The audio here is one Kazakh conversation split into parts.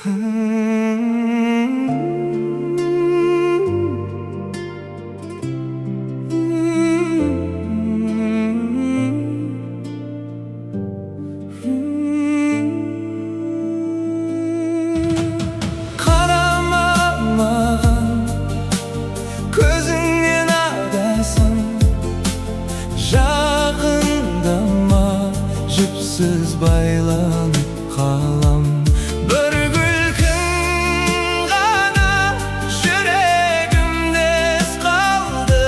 Жіпсіз байланып қалам. Бір күлкің ғана жүрегімде қалды.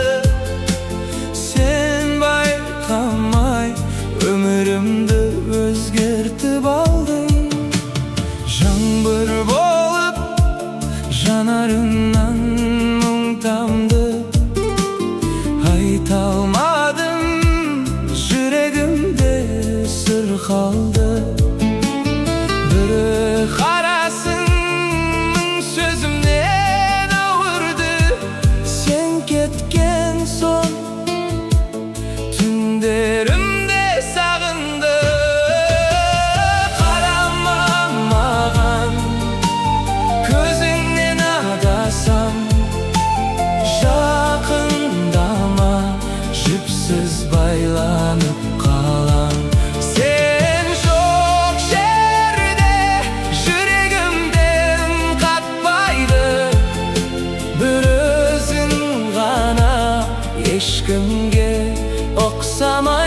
Сен байқамай өмірімді өзгертіп алдың. Жаңбыр болып жанарыңнан мұң тамды. Айта алмадым, жүрегімде сыр қалды. Бір қарасың сөзімнен ауырды. Сен кеткен соң түндерімде сағынды. Қарама маған, көзіңнен адасам. Жақындама, жіпсіз байланып қалам. Сен жоқ жерде жүрегімде қатпайды. Бір өзің ғана ешкімге ұқсамайды.